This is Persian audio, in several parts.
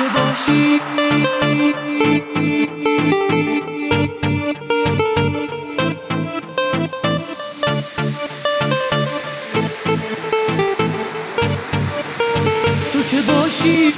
که باشی تو که باشی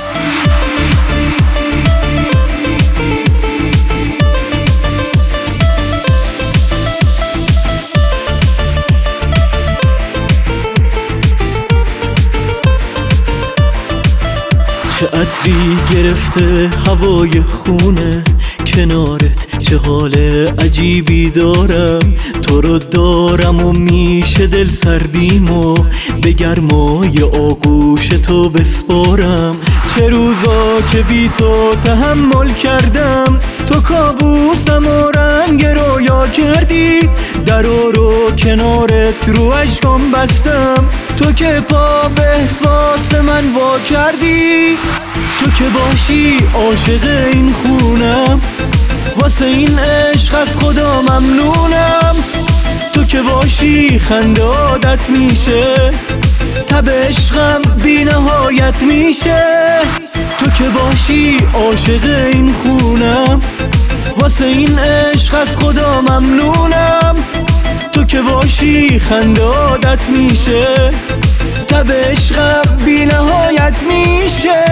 چه عطری گرفته هوای خونه کنارت، چه حال عجیبی دارم. تو رو دارم و میشه دل سردیمو به گرمای آغوش تو بسپارم. چه روزا که بی تو تحمل کردم، تو کابوسم و رنگ رویا کردی. درو رو کنارت رو عشقام بستم، تو که پا به احساس من وا کردی. تو که باشی عاشق این خونم، واسه این عشق از خدا ممنونم. تو که باشی خنده عادت میشه، تب عشقم بی نهایت میشه. تو که باشی عاشق این خونم، واسه این عشق از خدا ممنونم. تو که باشی خنده عادت میشه، تب عشقم بی نهایت میشه.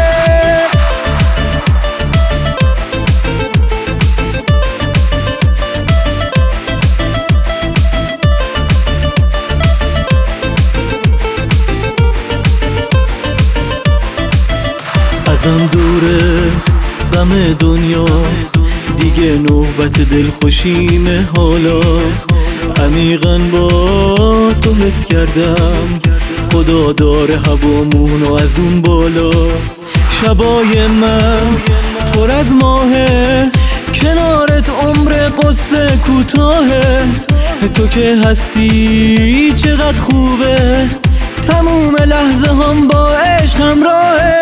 ازم دوره غم دنیا، دیگه نوبت دلخوشیمه حالا. عمیقاً با تو حس کردم خدا داره هوامونو از اون بالا. شبای من پر از ماهه، کنارت عمر قصه کوتاهه. تو که هستی چقدر خوبه، تموم لحظه هم با عشق همراهه.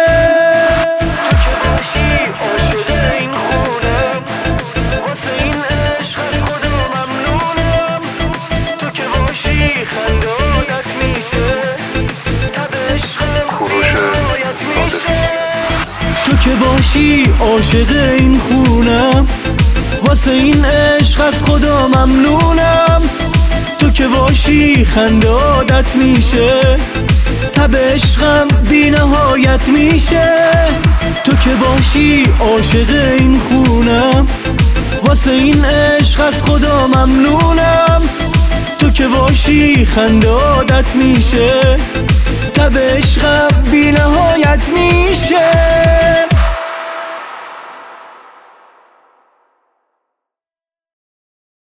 تو که باشی عاشق این خونم، واسه این عشق از خدا ممنونم. تو که باشی خنده عادت میشه، تب عشقم بی نهایت میشه. تو که باشی عاشق این خونم، واسه این عشق از خدا ممنونم. تو که باشی خنده عادت میشه، تب عشقم بی نهایت میشه.